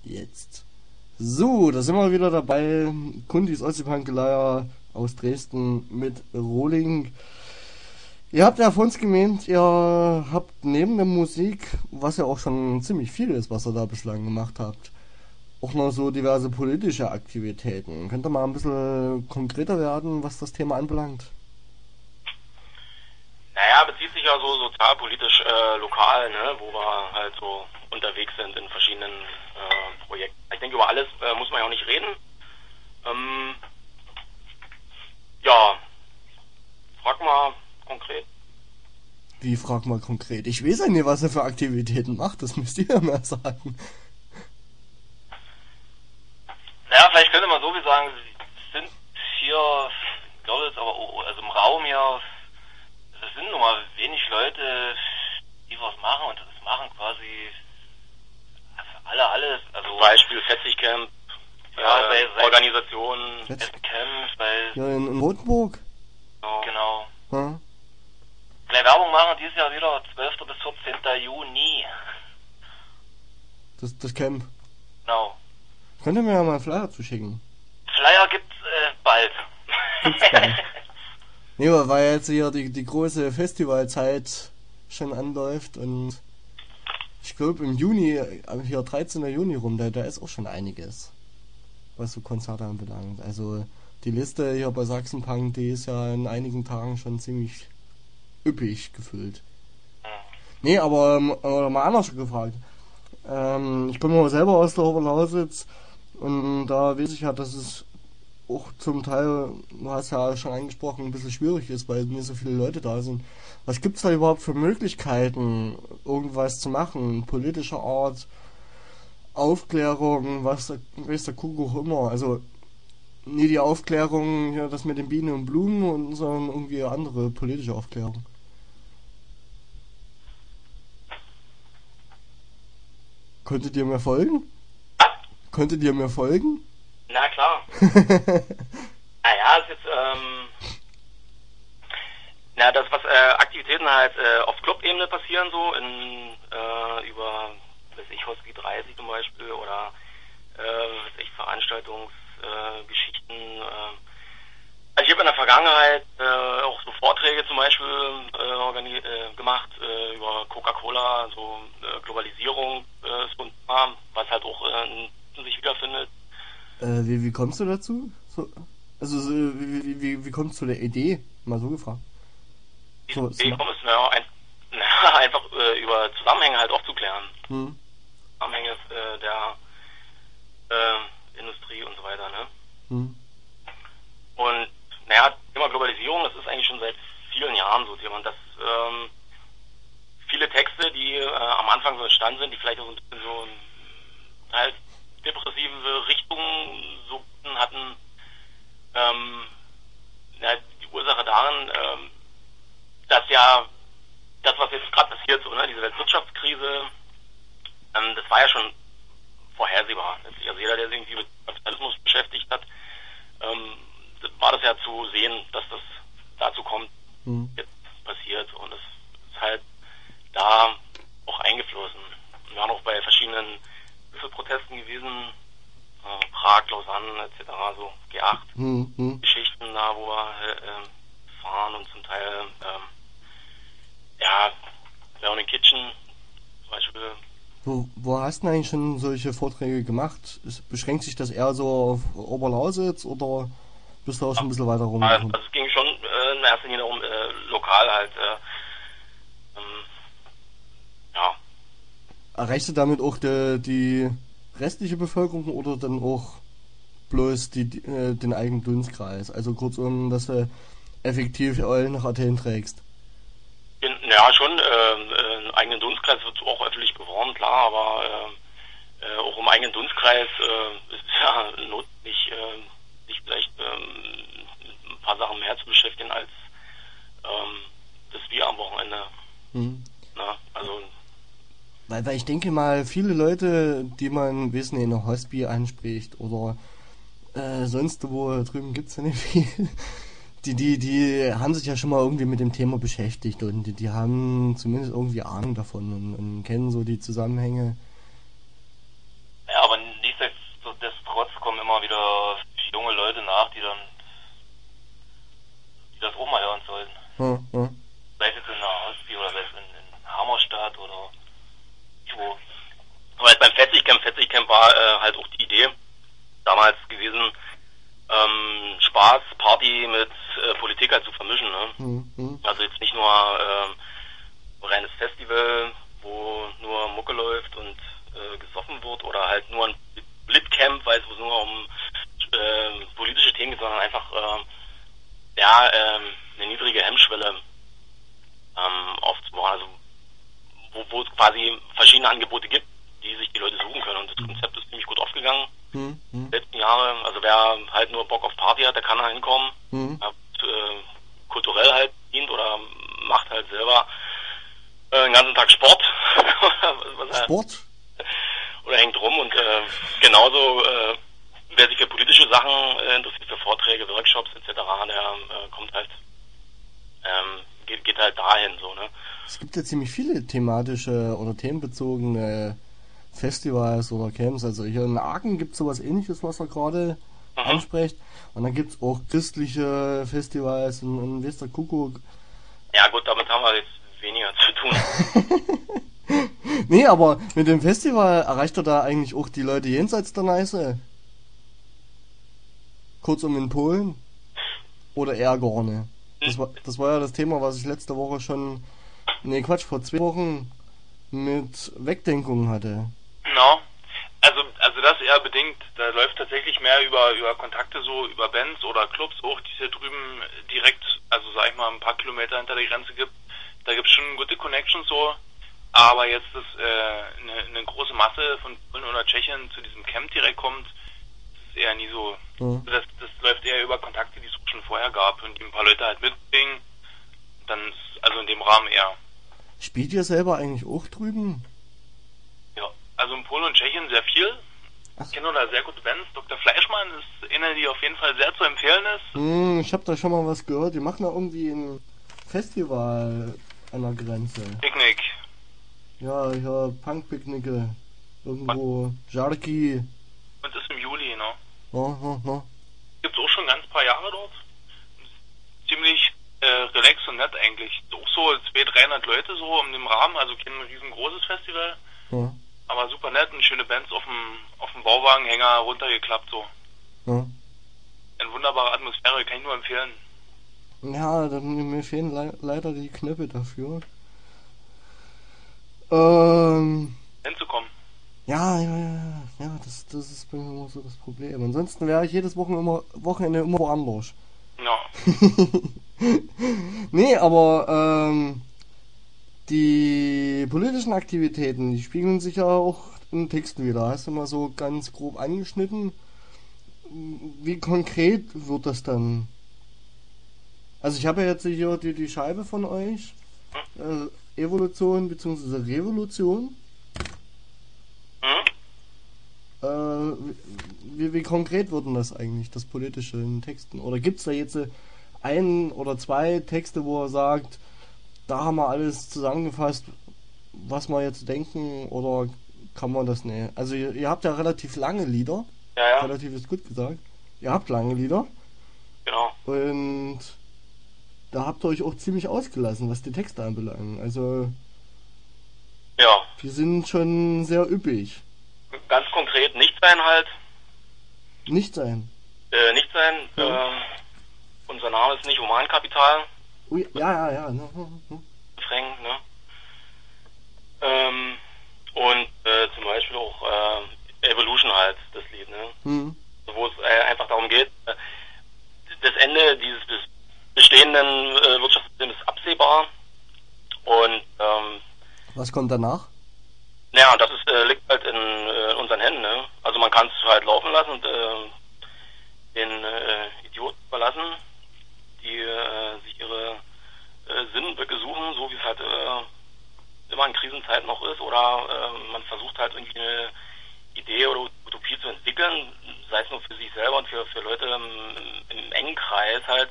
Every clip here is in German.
Jetzt. So, da sind wir wieder dabei. Kundis Ostseepunkeleier aus Dresden mit Rohling. Ihr habt ja von uns gemeint, ihr habt neben der Musik, was ja auch schon ziemlich viel ist, was ihr da bislang gemacht habt, auch noch so diverse politische Aktivitäten. Könnt ihr mal ein bisschen konkreter werden, was das Thema anbelangt? Naja, bezieht sich ja so sozialpolitisch lokal, ne, wo wir halt so unterwegs sind in verschiedenen Projekten. Ich denke, über alles muss man ja auch nicht reden. Ja, frag mal konkret. Wie, frag mal konkret? Ich weiß ja nicht, was ihr für Aktivitäten macht, das müsst ihr ja mehr sagen. Naja, vielleicht könnte man so wie sagen, es sind hier Girls, aber also im Raum hier, es sind nun mal wenig Leute, die was machen und das machen quasi für alle alles. Also zum Beispiel Fetzig-Camp, ja, bei Organisationen, Essen-Camp, ja, in Rotenburg? Genau. Ja. Gleich Werbung machen, dieses Jahr wieder 12. bis 14. Juni. Das Camp. Genau. Könnt ihr mir ja mal einen Flyer zuschicken? Flyer gibt's bald. Gibt's bald. Nee, weil jetzt hier die große Festivalzeit schon anläuft und ich glaube im Juni, hier 13. Juni rum, da ist auch schon einiges, was so Konzerte anbelangt. Also die Liste hier bei Sachsenpunk, die ist ja in einigen Tagen schon ziemlich üppig gefüllt. Nee, aber mal anders gefragt. Ich komme aber selber aus der Oberlausitz und da weiß ich ja, dass es auch zum Teil, du hast ja schon angesprochen, ein bisschen schwierig ist, weil nicht so viele Leute da sind. Was gibt's da überhaupt für Möglichkeiten, irgendwas zu machen? Politischer Art, Aufklärung, was weiß der Kuckuck immer. Also nie die Aufklärung, hier das mit den Bienen und Blumen, sondern irgendwie andere politische Aufklärung. Konntet ihr mir folgen? Was? Konntet ihr mir folgen? Na klar. Naja, es ist das was Aktivitäten halt auf Club-Ebene passieren, so in über, weiß ich, Hospi 30 zum Beispiel oder weiß ich, Veranstaltungsgeschichten. Also ich habe in der Vergangenheit auch so Vorträge zum Beispiel gemacht über Coca-Cola, so Globalisierung ist so ein Thema, was halt auch in sich wiederfindet. Wie kommst du dazu? Also wie kommst du zu der Idee? Mal so gefragt. Die Idee kommt es einfach über Zusammenhänge halt aufzuklären. Zusammenhänge der Industrie und so weiter, ne? Und naja, Thema Globalisierung, das ist eigentlich schon seit vielen Jahren so Thema. Und das viele Texte, die am Anfang so entstanden sind, die vielleicht auch so ein bisschen so halt depressive Richtungen so hatten, die Ursache darin, dass ja das, was jetzt gerade passiert, so, ne, diese Weltwirtschaftskrise, das war ja schon vorhersehbar. Also jeder, der sich irgendwie mit Kapitalismus beschäftigt hat, war das ja zu sehen, dass das dazu kommt, jetzt passiert. Und das ist halt da auch eingeflossen. Wir waren auch bei verschiedenen Protesten gewesen, Prag, Lausanne etc., so G8 Geschichten da, wo wir fahren und zum Teil Down in Kitchen zum Beispiel. Wo hast du eigentlich schon solche Vorträge gemacht? Beschränkt sich das eher so auf Oberlausitz oder bist du auch schon ein bisschen weiter rum? Also es ging schon in erster Linie darum, lokal halt, Erreichst du damit auch die restliche Bevölkerung oder dann auch bloß den eigenen Dunstkreis? Also kurzum, dass du effektiv Eulen nach Athen trägst. Ja, schon, einen eigenen Dunstkreis wird auch öffentlich beworben, klar, aber auch im eigenen Dunstkreis ist es ja notwendig, sich vielleicht ein paar Sachen mehr zu beschäftigen als das Bier am Wochenende. Na, also weil ich denke mal, viele Leute, die man, wissen, in der Hospi anspricht oder sonst wo drüben gibt's ja nicht viel, die haben sich ja schon mal irgendwie mit dem Thema beschäftigt und die haben zumindest irgendwie Ahnung davon und kennen so die Zusammenhänge. Ja, aber immer wieder junge Leute nach, die das auch mal hören sollten. Sei es jetzt in der Hospi oder sei es in Hammerstadt oder wo. Weil beim Fetzig-Camp war halt auch die Idee damals gewesen, Spaß, Party mit Politik halt zu vermischen. Ne? Also jetzt nicht nur reines Festival, wo nur Mucke läuft und gesoffen wird, oder halt nur ein Blitcamp, weil es nur um politische Themen geht, sondern einfach eine niedrige Hemmschwelle aufzubauen. Also wo es quasi verschiedene Angebote gibt, die sich die Leute suchen können. Und das Konzept ist ziemlich gut aufgegangen. Die letzten Jahre. Also wer halt nur Bock auf Party hat, der kann da hinkommen. Kulturell halt dient oder macht halt selber den ganzen Tag Sport. Sport? Oder hängt rum. Und genauso wer sich für politische Sachen interessiert, für Vorträge, Workshops etc., der kommt halt, geht halt dahin so, ne? Es gibt ja ziemlich viele thematische oder themenbezogene Festivals oder Camps. Also hier in Aachen gibt es sowas Ähnliches, was er gerade anspricht. Und dann gibt es auch christliche Festivals in Westerkuckuck. Ja gut, damit haben wir jetzt weniger zu tun. Nee, aber mit dem Festival erreicht er da eigentlich auch die Leute jenseits der Neiße? Kurzum in Polen? Oder eher gar nicht? Das war ja das Thema, was ich letzte Woche schon... Nee, Quatsch, vor 2 Wochen mit Wegdenkung hatte. No. Also das eher bedingt. Da läuft tatsächlich mehr über Kontakte, so über Bands oder Clubs auch, die es hier drüben direkt, also sag ich mal, ein paar Kilometer hinter der Grenze gibt. Da gibt es schon gute Connections so. Aber jetzt, dass eine große Masse von Polen oder Tschechien zu diesem Camp direkt kommt, ist eher nie so. Das läuft eher über Kontakte, die es schon vorher gab und die ein paar Leute halt mitbringen. Dann ist also in dem Rahmen eher. Spielt ihr selber eigentlich auch drüben? Ja, also in Polen und Tschechien sehr viel. Ich kenne da sehr gute Bands. Dr. Fleischmann ist eine, die auf jeden Fall sehr zu empfehlen ist. Ich habe da schon mal was gehört. Die machen da irgendwie ein Festival an der Grenze. Picknick. Ja, Punk-Picknicke. Irgendwo. Jarki. Und das ist im Juli, ne? No. Gibt's auch schon ganz paar Jahre dort. Ziemlich relaxed und nett eigentlich. Auch so 200-300 Leute so in dem Rahmen, also kein riesengroßes Festival. Ja. Aber super nett und schöne Bands auf dem Bauwagenhänger runtergeklappt so. Ja. Eine wunderbare Atmosphäre, kann ich nur empfehlen. Ja, mir fehlen leider die Knöpfe dafür. Hinzukommen. Ja, das ist bei mir immer so das Problem. Ansonsten wäre ich jedes Wochenende immer woanders. Ja. Nee, aber die politischen Aktivitäten, die spiegeln sich ja auch in Texten wieder. Hast du mal so ganz grob angeschnitten? Wie konkret wird das dann? Also ich habe ja jetzt hier die Scheibe von euch. Evolution bzw. Revolution. Wie konkret wird denn das eigentlich, das Politische in Texten? Oder gibt es da jetzt ein oder zwei Texte, wo er sagt, da haben wir alles zusammengefasst, was wir jetzt denken, oder kann man das nicht? Also ihr habt ja relativ lange Lieder. Ja. Relativ ist gut gesagt. Ihr habt lange Lieder. Genau. Und da habt ihr euch auch ziemlich ausgelassen, was die Texte anbelangt. Also Ja. die sind schon sehr üppig. Ganz konkret nicht sein halt. Nicht sein. Nicht sein. Unser Name ist nicht Humankapital. Ui, ja. Frank, ne? Und zum Beispiel auch Evolution halt, das Lied, ne? Wo es einfach darum geht, das Ende dieses bestehenden Wirtschaftssystems ist absehbar. Und was kommt danach? naja, das liegt halt in unseren Händen, ne? Also man kann es halt laufen lassen und den Idioten überlassen, die sich ihre Sinnböcke suchen, so wie es halt immer in Krisenzeiten noch ist, oder man versucht halt irgendwie eine Idee oder Utopie zu entwickeln, sei es nur für sich selber und für Leute im engen Kreis halt,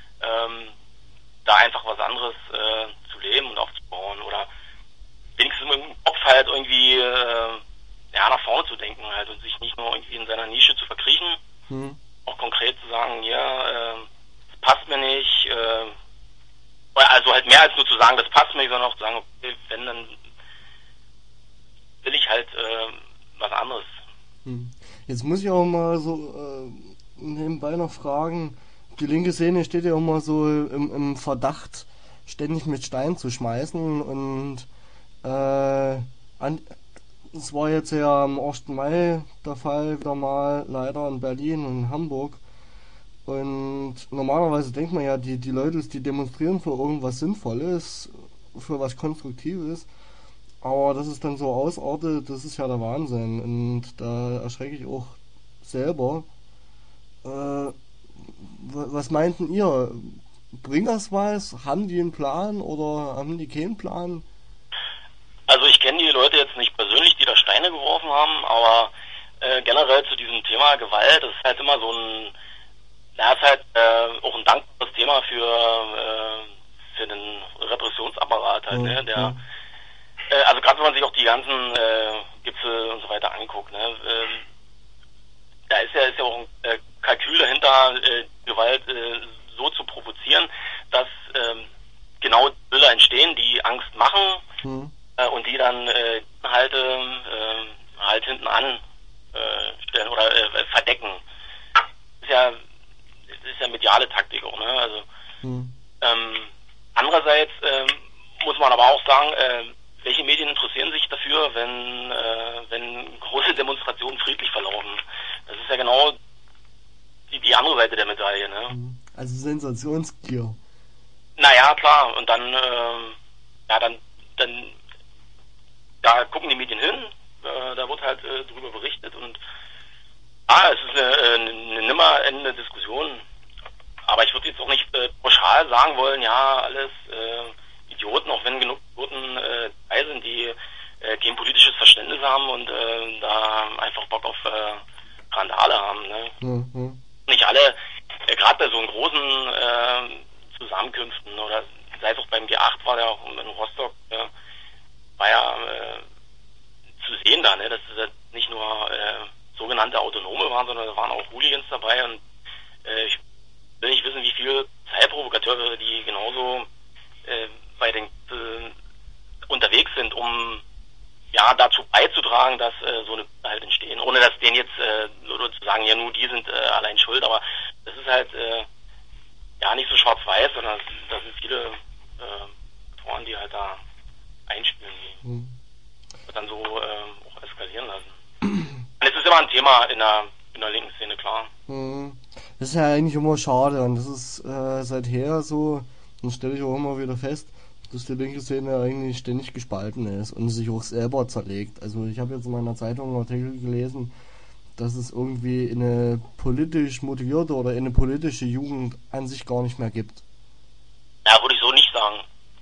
da einfach was anderes zu leben und aufzubauen oder wenigstens im Kopf halt irgendwie nach vorne zu denken halt und sich nicht nur irgendwie in seiner Nische zu verkriechen, auch konkret zu sagen, ja, das passt mir nicht, also halt mehr als nur zu sagen, das passt mir nicht, sondern auch zu sagen, okay, wenn, dann will ich halt was anderes. Jetzt muss ich auch mal so nebenbei noch fragen, die linke Szene steht ja immer so im Verdacht, ständig mit Steinen zu schmeißen und es war jetzt ja am 1. Mai der Fall wieder mal, leider in Berlin und in Hamburg. Und normalerweise denkt man ja, die Leute, die demonstrieren für irgendwas Sinnvolles, für was Konstruktives. Aber dass es dann so ausartet, das ist ja der Wahnsinn. Und da erschrecke ich auch selber. Was meinten ihr? Bringt das was? Haben die einen Plan oder haben die keinen Plan? Also ich kenne die Leute jetzt nicht persönlich, die da Steine geworfen haben, aber generell zu diesem Thema Gewalt, das ist halt immer so ein, ist halt auch ein dankbares Thema für den Repressionsapparat halt, ne? Der, also gerade wenn man sich auch die ganzen Gipfel und so weiter anguckt, ne? Da ist ja auch ein Kalkül dahinter, Gewalt so zu provozieren, dass genau Bilder entstehen, die Angst machen und die dann halt hinten an stellen oder verdecken. Das ist ja mediale Taktik auch, ne? Also andererseits muss man aber auch sagen, welche Medien interessieren sich dafür, wenn große Demonstrationen friedlich verlaufen? Das ist ja genau die andere Seite der Medaille, ne? Also Sensationsgier. Naja, klar. Und dann, da gucken die Medien hin, da wird halt drüber berichtet und es ist eine nimmer endende Diskussion. Aber ich würde jetzt auch nicht pauschal sagen wollen, ja, alles Idioten, auch wenn genug Idioten dabei sind, die kein politisches Verständnis haben und da einfach Bock auf Randale haben. Ne? Nicht alle, gerade bei so einen großen Zusammenkünften oder sei es auch beim G8 war der auch in Rostock, war ja zu sehen da, ne, dass das nicht nur sogenannte Autonome waren, sondern da waren auch Hooligans dabei und ich will nicht wissen, wie viele Teilprovokateure die genauso bei den unterwegs sind, um ja dazu beizutragen, dass so eine halt entstehen, ohne dass denen jetzt oder zu sagen, ja nur die sind allein schuld, aber das ist halt ja nicht so schwarz-weiß, sondern da sind viele Faktoren, die halt da einspielen, die dann so auch eskalieren lassen. Und es ist immer ein Thema in der linken Szene, klar. Das ist ja eigentlich immer schade und das ist seither so, das stelle ich auch immer wieder fest, dass die linke Szene eigentlich ständig gespalten ist und sich auch selber zerlegt. Also ich habe jetzt in meiner Zeitung einen Artikel gelesen, dass es irgendwie eine politisch motivierte oder eine politische Jugend an sich gar nicht mehr gibt. Ja, würde ich so nicht sagen.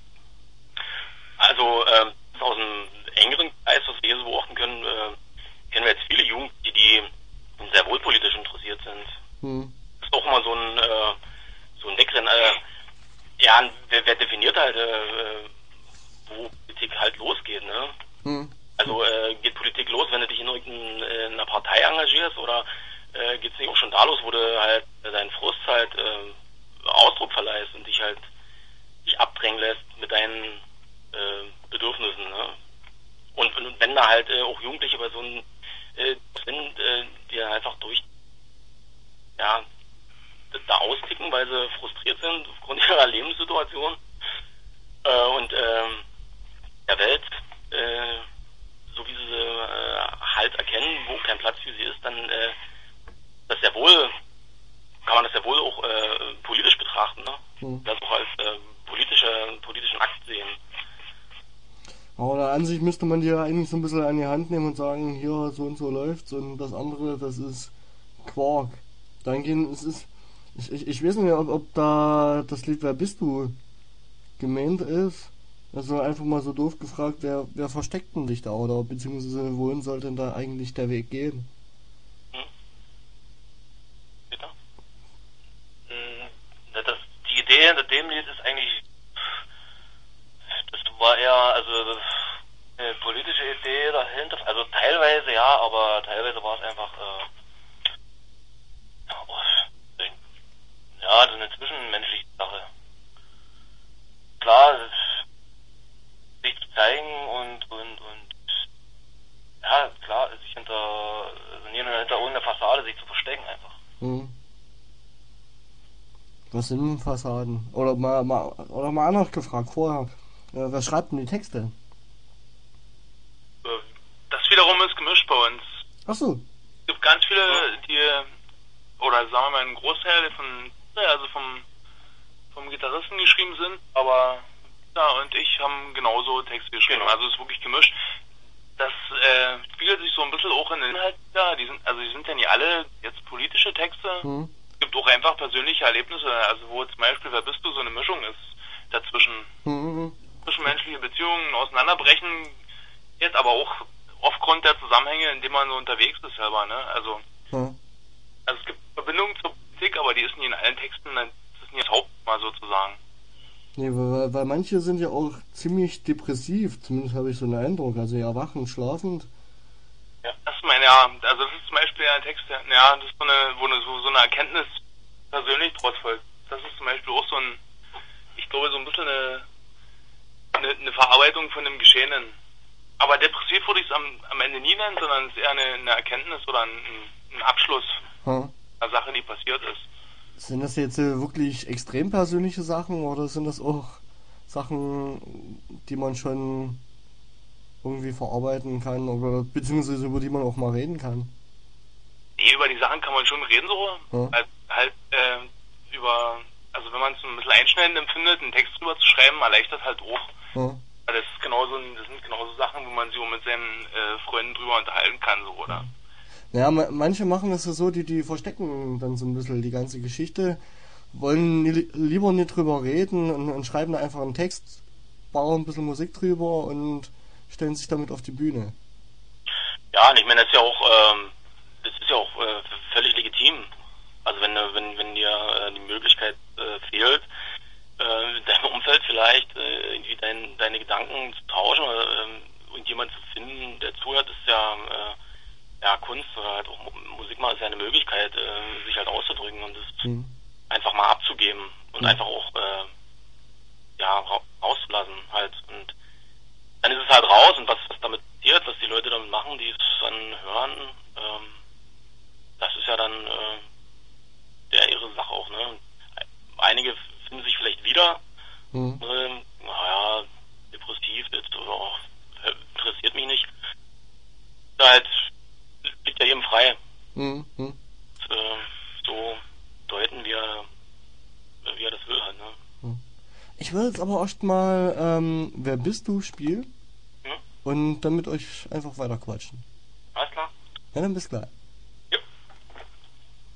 Also aus einem engeren Kreis, was wir hier so beobachten können, kennen wir jetzt viele Jugendliche, die sehr wohl politisch interessiert sind. Das ist auch immer so ein Wegrennen. Ja, wer definiert halt, wo Politik halt losgeht, ne? Also geht Politik los, wenn du dich in irgendeiner Partei engagierst, oder geht's nicht auch schon da los, wo du halt deinen Frust halt Ausdruck verleihst und dich halt dich abdrängen lässt mit deinen Bedürfnissen, ne? Und wenn da halt auch Jugendliche Personen sind, die einfach durch da austicken, weil sie frustriert sind aufgrund ihrer Lebenssituation und der Welt, so wie sie halt erkennen, wo kein Platz für sie ist, dann kann man das ja wohl auch politisch betrachten, ne? Das auch als politischen Akt sehen. Aber an sich müsste man die ja eigentlich so ein bisschen an die Hand nehmen und sagen, hier so und so läuft's und das andere, das ist Quark. Ich weiß nicht, ob da das Lied Wer bist du gemeint ist. Also einfach mal so doof gefragt, wer versteckt denn dich da, oder beziehungsweise wohin soll denn da eigentlich der Weg gehen? Bitte? Die Idee hinter dem Lied ist eigentlich, das war eher, also eine politische Idee dahinter, also teilweise ja, aber teilweise war es einfach Fassade sich zu verstecken einfach. Hm. Was sind Fassaden? Oder mal anders gefragt vorher. Wer schreibt denn die Texte? Das wiederum ist gemischt bei uns. Ach so. Es gibt ganz viele, die, oder sagen wir mal ein Großteil vom Gitarristen geschrieben sind, aber Peter und ich haben genauso Texte geschrieben. Genau. Also es ist wirklich gemischt. Das spiegelt sich so ein bisschen auch in den Inhalt da. Die sind ja nicht alle jetzt politische Texte. Es gibt auch einfach persönliche Erlebnisse, also wo zum Beispiel Wer bist du so eine Mischung ist dazwischen. Zwischenmenschliche Beziehungen auseinanderbrechen, jetzt aber auch aufgrund der Zusammenhänge, in denen man so unterwegs ist selber, ne? Also es gibt Verbindungen zur Politik, aber die ist nicht in allen Texten, das ist nicht das Hauptthema sozusagen. Nee, weil manche sind ja auch ziemlich depressiv, zumindest habe ich so einen Eindruck, also erwachend, schlafend. Ja, das ist also das ist zum Beispiel ein Text, das ist so eine Erkenntnis persönlich draus folgt. Das ist zum Beispiel auch ich glaube, so ein bisschen eine Verarbeitung von dem Geschehenen. Aber depressiv würde ich es am Ende nie nennen, sondern es ist eher eine Erkenntnis oder ein Abschluss einer Sache, die passiert ist. Sind das jetzt wirklich extrem persönliche Sachen oder sind das auch Sachen, die man schon irgendwie verarbeiten kann oder beziehungsweise über die man auch mal reden kann? Nee, über die Sachen kann man schon reden so. Also wenn man es ein bisschen einschneidend empfindet, einen Text drüber zu schreiben, erleichtert halt auch. Das sind genauso Sachen, wo man sich auch mit seinen Freunden drüber unterhalten kann, so, oder? Ja, manche machen das ja so, die verstecken dann so ein bisschen die ganze Geschichte, wollen lieber nicht drüber reden und schreiben da einfach einen Text, bauen ein bisschen Musik drüber und stellen sich damit auf die Bühne. Ja, und ich meine, das ist ja auch völlig legitim. Also wenn dir die Möglichkeit fehlt, in deinem Umfeld vielleicht irgendwie deine Gedanken zu tauschen oder irgendjemand zu finden, der zuhört, ist ja Kunst oder halt auch Musik mal ist ja eine Möglichkeit, sich halt auszudrücken und es einfach mal abzugeben und einfach auch rauszulassen halt. Und dann ist es halt raus und was damit passiert, was die Leute damit machen, die es dann hören, das ist ja dann ihre Sache auch, ne? Einige finden sich vielleicht wieder, depressiv jetzt oder auch interessiert mich nicht. Halt liegt ja jedem frei. So deuten, wie er das will halt, ne? Ich will jetzt aber erst mal Wer bist du spielen und dann mit euch einfach weiter quatschen. Alles klar. Ja, dann bis gleich.